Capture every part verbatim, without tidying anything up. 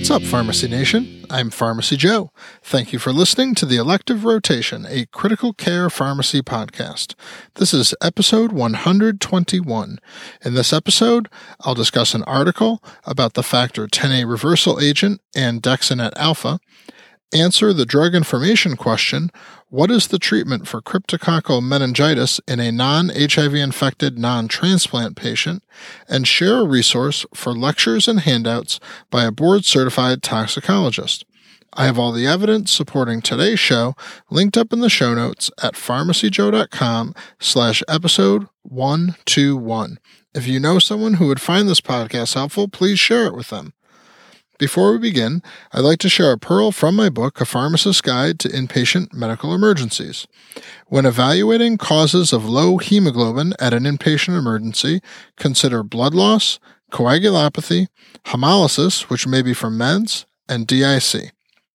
What's up, Pharmacy Nation? I'm Pharmacy Joe. Thank you for listening to the Elective Rotation, a critical care pharmacy podcast. This is episode one hundred twenty-one. In this episode, I'll discuss an article about the factor ten A reversal agent andexanet alfa, answer the drug information question, what is the treatment for cryptococcal meningitis in a non-H I V infected non-transplant patient, and share a resource for lectures and handouts by a board-certified toxicologist. I have all the evidence supporting today's show linked up in the show notes at pharmacyjoe.com slash episode 121. If you know someone who would find this podcast helpful, please share it with them. Before we begin, I'd like to share a pearl from my book, A Pharmacist's Guide to Inpatient Medical Emergencies. When evaluating causes of low hemoglobin at an inpatient emergency, consider blood loss, coagulopathy, hemolysis, which may be from meds, and D I C.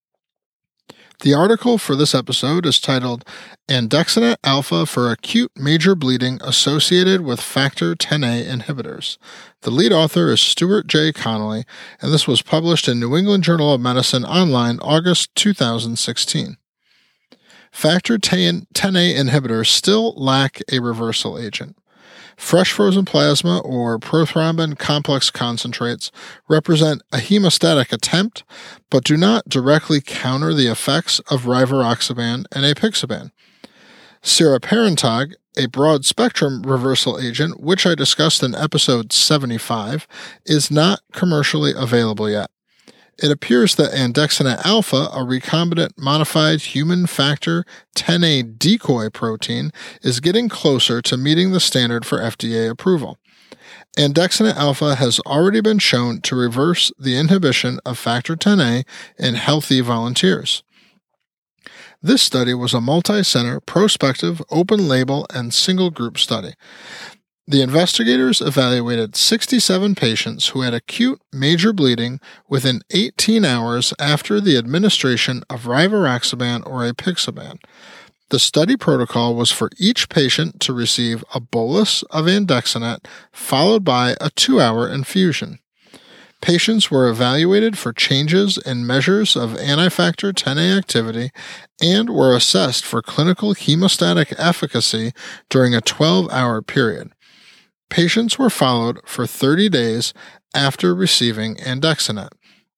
The article for this episode is titled Andexanet Alpha for Acute Major Bleeding Associated with Factor ten A Inhibitors. The lead author is Stuart J. Connolly, and this was published in New England Journal of Medicine Online, August two thousand sixteen. Factor ten A inhibitors still lack a reversal agent. Fresh frozen plasma or prothrombin complex concentrates represent a hemostatic attempt, but do not directly counter the effects of rivaroxaban and apixaban. Siraparantag, a broad-spectrum reversal agent, which I discussed in episode seventy-five, is not commercially available yet. It appears that andexanet alpha, a recombinant modified human factor ten A decoy protein, is getting closer to meeting the standard for F D A approval. Andexanet alpha has already been shown to reverse the inhibition of factor ten A in healthy volunteers. This study was a multi-center, prospective, open-label, and single-group study. The investigators evaluated sixty-seven patients who had acute major bleeding within eighteen hours after the administration of rivaroxaban or apixaban. The study protocol was for each patient to receive a bolus of andexanet followed by a two-hour infusion. Patients were evaluated for changes in measures of anti-factor ten A activity and were assessed for clinical hemostatic efficacy during a twelve-hour period. Patients were followed for thirty days after receiving andexanet.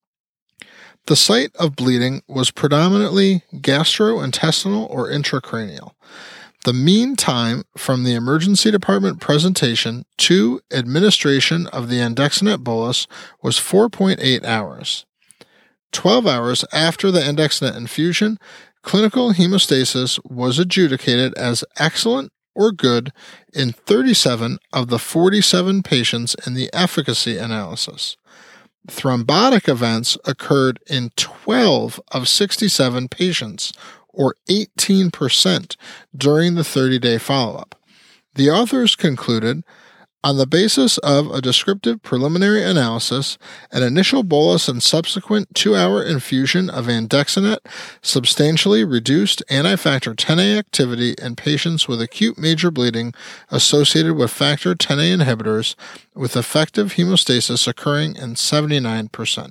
The site of bleeding was predominantly gastrointestinal or intracranial. The mean time from the emergency department presentation to administration of the andexanet bolus was four point eight hours. twelve hours after the andexanet infusion, clinical hemostasis was adjudicated as excellent or good in thirty-seven of the forty-seven patients in the efficacy analysis. Thrombotic events occurred in twelve of sixty-seven patients, or eighteen percent, during the thirty-day follow-up. The authors concluded, on the basis of a descriptive preliminary analysis, an initial bolus and subsequent two-hour infusion of andexanet substantially reduced anti-factor ten A activity in patients with acute major bleeding associated with factor ten A inhibitors, with effective hemostasis occurring in seventy-nine percent.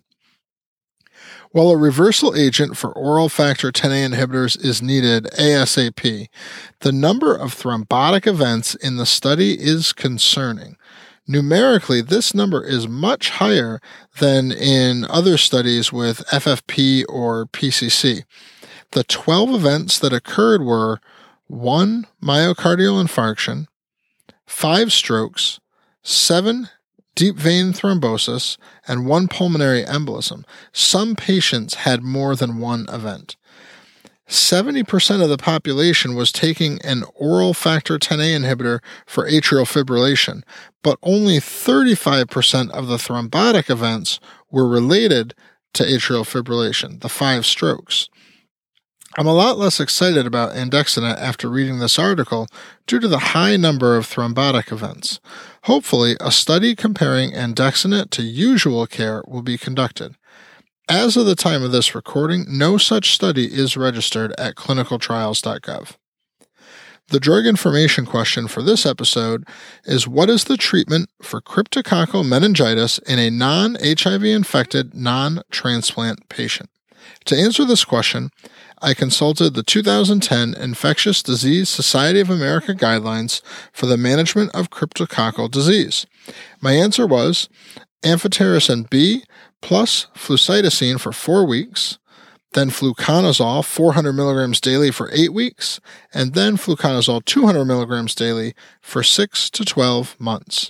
While a reversal agent for oral factor ten A inhibitors is needed ASAP, the number of thrombotic events in the study is concerning. Numerically, this number is much higher than in other studies with F F P or P C C. The twelve events that occurred were one myocardial infarction, five strokes, seven deep vein thrombosis, and one pulmonary embolism. Some patients had more than one event. seventy percent of the population was taking an oral factor ten A inhibitor for atrial fibrillation, but only thirty-five percent of the thrombotic events were related to atrial fibrillation, the five strokes. I'm a lot less excited about andexanet after reading this article due to the high number of thrombotic events. Hopefully, a study comparing andexanet to usual care will be conducted. As of the time of this recording, no such study is registered at clinical trials dot gov. The drug information question for this episode is, what is the treatment for cryptococcal meningitis in a non-H I V infected, non-transplant patient? To answer this question, I consulted the two thousand ten Infectious Disease Society of America guidelines for the management of cryptococcal disease. My answer was amphotericin B plus flucytosine for four weeks, then fluconazole four hundred milligrams daily for eight weeks, and then fluconazole two hundred milligrams daily for six to twelve months.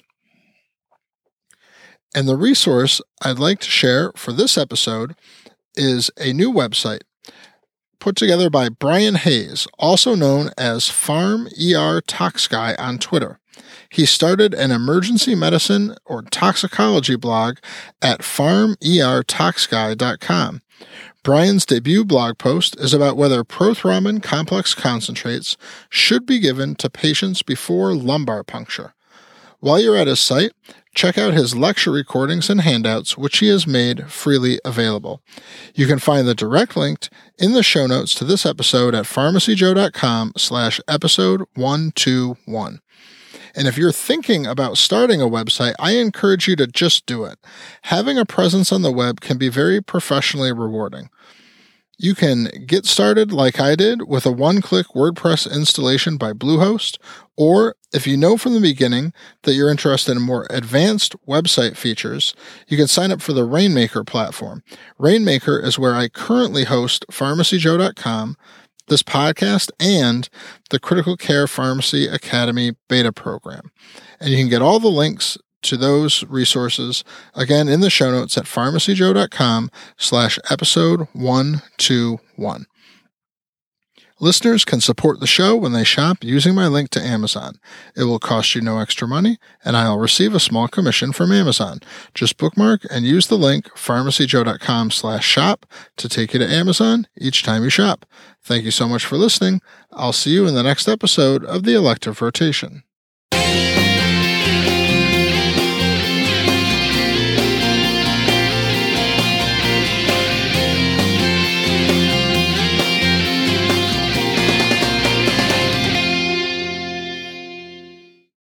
And the resource I'd like to share for this episode is a new website put together by Brian Hayes, also known as PharmER Tox Guy on Twitter. He started an emergency medicine or toxicology blog at farm E R tox guy dot com. Brian's debut blog post is about whether prothrombin complex concentrates should be given to patients before lumbar puncture. While you're at his site, check out his lecture recordings and handouts, which he has made freely available. You can find the direct link in the show notes to this episode at pharmacyjoe.com slash episode 121. And if you're thinking about starting a website, I encourage you to just do it. Having a presence on the web can be very professionally rewarding. You can get started like I did with a one-click WordPress installation by Bluehost, or if you know from the beginning that you're interested in more advanced website features, you can sign up for the Rainmaker platform. Rainmaker is where I currently host pharmacy joe dot com, this podcast, and the Critical Care Pharmacy Academy beta program. And you can get all the links to those resources, again, in the show notes at pharmacyjoe.com slash episode 121. Listeners can support the show when they shop using my link to Amazon. It will cost you no extra money, and I'll receive a small commission from Amazon. Just bookmark and use the link pharmacyjoe.com slash shop to take you to Amazon each time you shop. Thank you so much for listening. I'll see you in the next episode of the Elective Rotation.